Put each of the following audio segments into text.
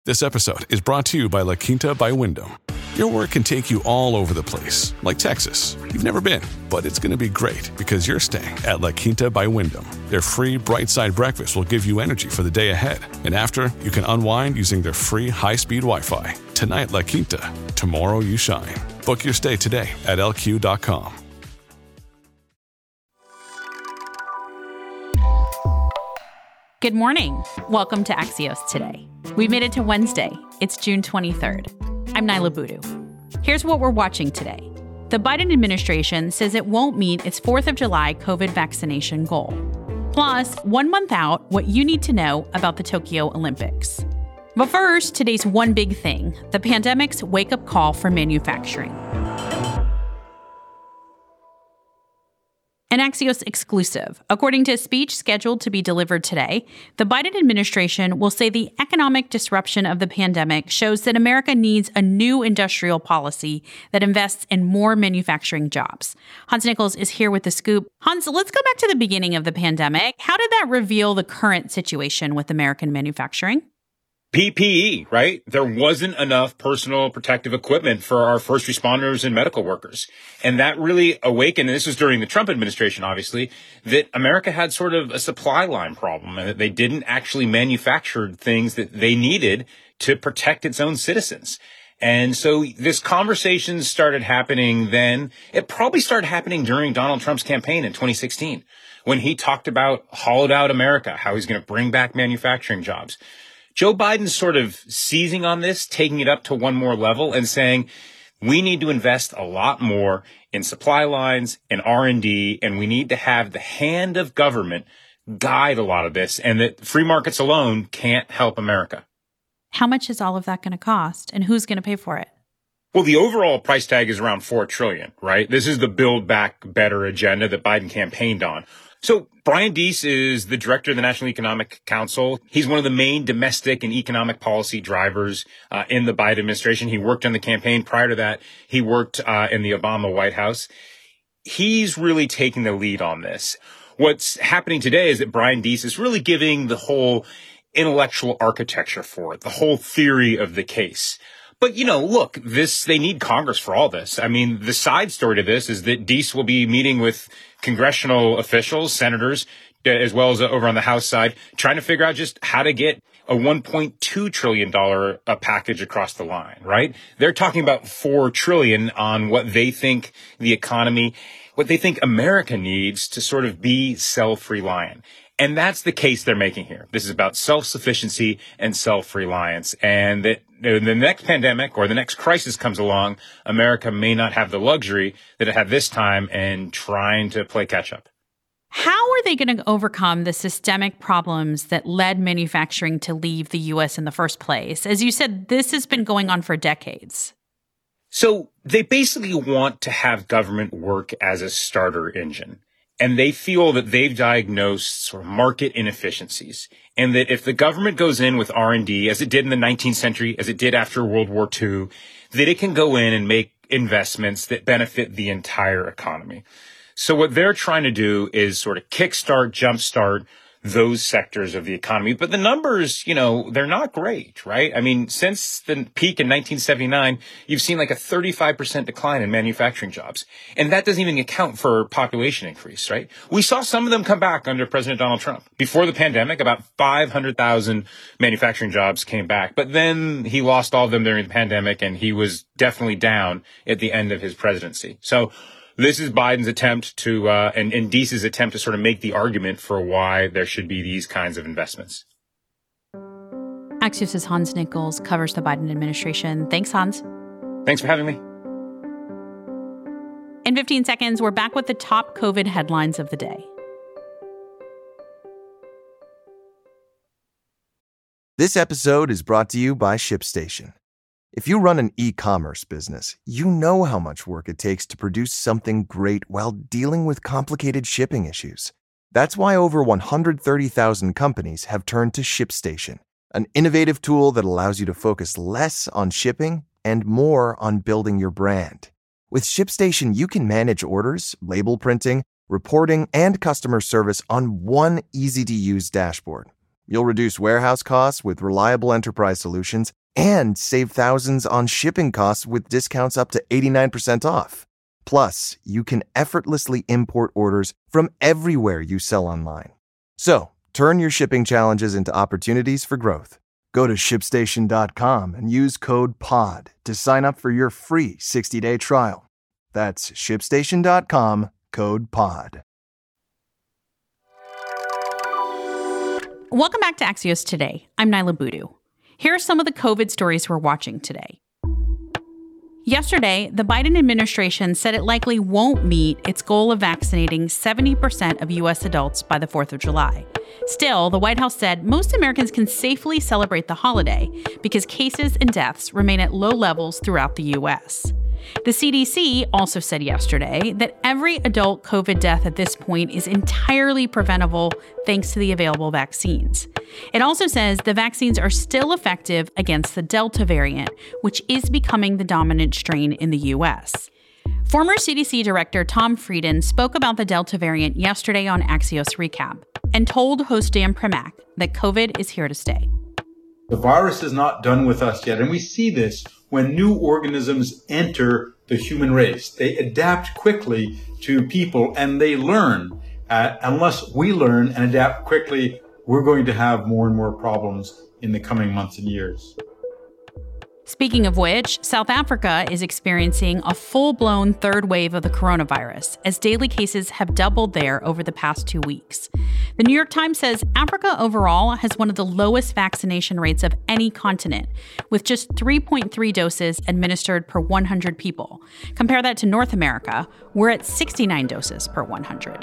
This episode is brought to you by La Quinta by Wyndham. Your work can take you all over the place, like Texas. You've never been, but it's going to be great because you're staying at La Quinta by Wyndham. Their free Bright Side breakfast will give you energy for the day ahead. And after, you can unwind using their free high-speed Wi-Fi. Tonight, La Quinta. Tomorrow, you shine. Book your stay today at lq.com. Good morning. Welcome to Axios Today. We've made it to Wednesday. It's June 23rd. I'm Nyla Boodoo. Here's what we're watching today. The Biden administration says it won't meet its 4th of July COVID vaccination goal. Plus, 1 month out, what you need to know about the Tokyo Olympics. But first, today's one big thing, the pandemic's wake-up call for manufacturing. An Axios exclusive. According to a speech scheduled to be delivered today, the Biden administration will say the economic disruption of the pandemic shows that America needs a new industrial policy that invests in more manufacturing jobs. Hans Nichols is here with the scoop. Hans, let's go back to the beginning of the pandemic. How did that reveal the current situation with American manufacturing? PPE, right? There wasn't enough personal protective equipment for our first responders and medical workers. And that really awakened, and this was during the Trump administration, obviously, that America had sort of a supply line problem and that they didn't actually manufacture things that they needed to protect its own citizens. And so this conversation started happening then. It probably started happening during Donald Trump's campaign in 2016, when he talked about hollowed out America, how he's going to bring back manufacturing jobs. Joe Biden's sort of seizing on this, taking it up to one more level and saying, we need to invest a lot more in supply lines and R&D, and we need to have the hand of government guide a lot of this, and that free markets alone can't help America. How much is all of that going to cost, and who's going to pay for it? Well, the overall price tag is around $4 trillion, right? This is the Build Back Better agenda that Biden campaigned on. So Brian Deese is the director of the National Economic Council. He's one of the main domestic and economic policy drivers in the Biden administration. He worked on the campaign. Prior to that, he worked in the Obama White House. He's really taking the lead on this. What's happening today is that Brian Deese is really giving the whole intellectual architecture for it, the whole theory of the case. But, look, they need Congress for all this. I mean, the side story to this is that Deese will be meeting with congressional officials, senators, as well as over on the House side, trying to figure out just how to get a $1.2 trillion package across the line, right? They're talking about $4 trillion on what they think the economy, what they think America needs to sort of be self-reliant. And that's the case they're making here. This is about self-sufficiency and self-reliance. And that the next pandemic or the next crisis comes along, America may not have the luxury that it had this time and trying to play catch up. How are they going to overcome the systemic problems that led manufacturing to leave the U.S. in the first place? As you said, this has been going on for decades. So they basically want to have government work as a starter engine. And they feel that they've diagnosed sort of market inefficiencies, and that if the government goes in with R&D, as it did in the 19th century, as it did after World War II, that it can go in and make investments that benefit the entire economy. So what they're trying to do is sort of kickstart, jumpstart those sectors of the economy. But the numbers, they're not great, right? I mean, since the peak in 1979, you've seen like a 35% decline in manufacturing jobs. And that doesn't even account for population increase, right? We saw some of them come back under President Donald Trump. Before the pandemic, about 500,000 manufacturing jobs came back. But then he lost all of them during the pandemic, and he was definitely down at the end of his presidency. So this is Biden's attempt to, and Deese's attempt to sort of make the argument for why there should be these kinds of investments. Axios' Hans Nichols covers the Biden administration. Thanks, Hans. Thanks for having me. In 15 seconds, we're back with the top COVID headlines of the day. This episode is brought to you by ShipStation. If you run an e-commerce business, you know how much work it takes to produce something great while dealing with complicated shipping issues. That's why over 130,000 companies have turned to ShipStation, an innovative tool that allows you to focus less on shipping and more on building your brand. With ShipStation, you can manage orders, label printing, reporting, and customer service on one easy-to-use dashboard. You'll reduce warehouse costs with reliable enterprise solutions and save thousands on shipping costs with discounts up to 89% off. Plus, you can effortlessly import orders from everywhere you sell online. So, turn your shipping challenges into opportunities for growth. Go to ShipStation.com and use code POD to sign up for your free 60-day trial. That's ShipStation.com, code POD. Welcome back to Axios Today. I'm Nyla Boodoo. Here are some of the COVID stories we're watching today. Yesterday, the Biden administration said it likely won't meet its goal of vaccinating 70% of U.S. adults by the 4th of July. Still, the White House said most Americans can safely celebrate the holiday because cases and deaths remain at low levels throughout the U.S. The CDC also said yesterday that every adult COVID death at this point is entirely preventable thanks to the available vaccines. It also says the vaccines are still effective against the Delta variant, which is becoming the dominant strain in the U.S. Former CDC Director Tom Frieden spoke about the Delta variant yesterday on Axios Recap and told host Dan Primack that COVID is here to stay. The virus is not done with us yet, and we see this when new organisms enter the human race. They adapt quickly to people, and they learn. Unless we learn and adapt quickly, we're going to have more and more problems in the coming months and years. Speaking of which, South Africa is experiencing a full-blown third wave of the coronavirus, as daily cases have doubled there over the past 2 weeks. The New York Times says Africa overall has one of the lowest vaccination rates of any continent, with just 3.3 doses administered per 100 people. Compare that to North America, we're at 69 doses per 100.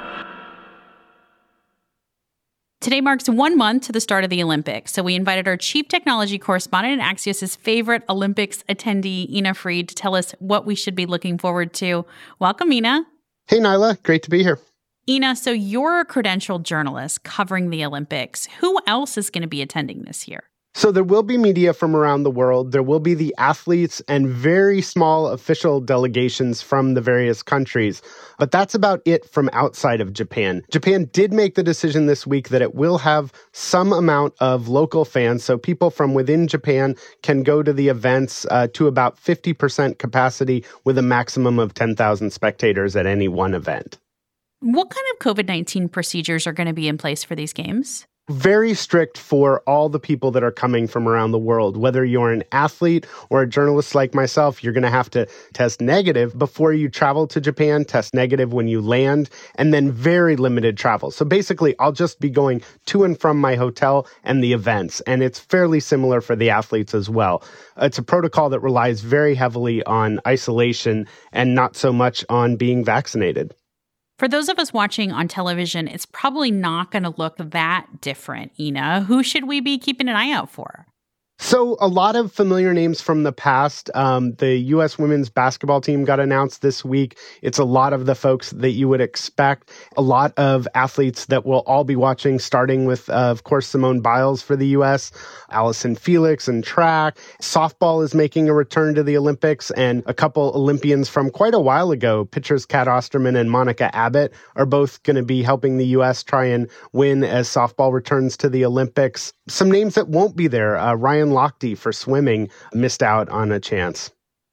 Today marks 1 month to the start of the Olympics, so we invited our chief technology correspondent and Axios' favorite Olympics attendee, Ina Fried, to tell us what we should be looking forward to. Welcome, Ina. Hey, Nyla. Great to be here. Ina, so you're a credentialed journalist covering the Olympics. Who else is going to be attending this year? So there will be media from around the world. There will be the athletes and very small official delegations from the various countries. But that's about it from outside of Japan. Japan did make the decision this week that it will have some amount of local fans. So people from within Japan can go to the events to about 50% capacity with a maximum of 10,000 spectators at any one event. What kind of COVID-19 procedures are going to be in place for these games? Very strict for all the people that are coming from around the world. Whether you're an athlete or a journalist like myself, you're going to have to test negative before you travel to Japan, test negative when you land, and then very limited travel. So basically, I'll just be going to and from my hotel and the events, and it's fairly similar for the athletes as well. It's a protocol that relies very heavily on isolation and not so much on being vaccinated. For those of us watching on television, it's probably not going to look that different, Ina. Who should we be keeping an eye out for? So a lot of familiar names from the past. The U.S. women's basketball team got announced this week. It's a lot of the folks that you would expect. A lot of athletes that we'll all be watching, starting with, of course, Simone Biles for the U.S., Allison Felix in track. Softball is making a return to the Olympics, and a couple Olympians from quite a while ago, pitchers Kat Osterman and Monica Abbott, are both going to be helping the U.S. try and win as softball returns to the Olympics. Some names that won't be there, Ryan Lochte for swimming missed out on a chance.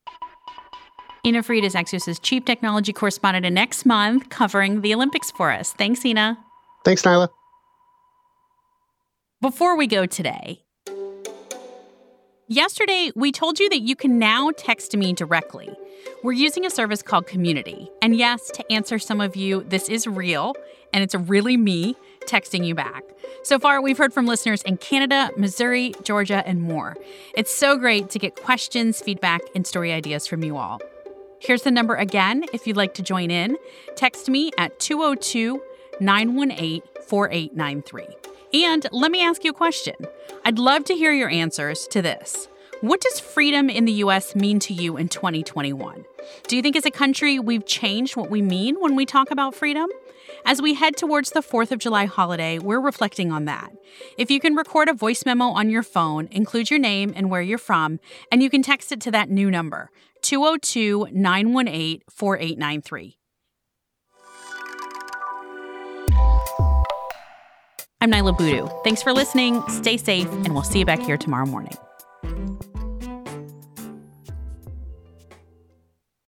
Ina Fried is Axios' chief technology correspondent, and next month covering the Olympics for us. Thanks, Ina. Thanks, Nyla. Before we go today, yesterday we told you that you can now text me directly. We're using a service called Community. And yes, to answer some of you, this is real, and it's really me texting you back. So far, we've heard from listeners in Canada, Missouri, Georgia, and more. It's so great to get questions, feedback, and story ideas from you all. Here's the number again if you'd like to join in. Text me at 202-918-4893. And let me ask you a question. I'd love to hear your answers to this. What does freedom in the U.S. mean to you in 2021? Do you think as a country we've changed what we mean when we talk about freedom? As we head towards the 4th of July holiday, we're reflecting on that. If you can record a voice memo on your phone, include your name and where you're from, and you can text it to that new number, 202-918-4893. I'm Nyla Boodoo. Thanks for listening. Stay safe, and we'll see you back here tomorrow morning.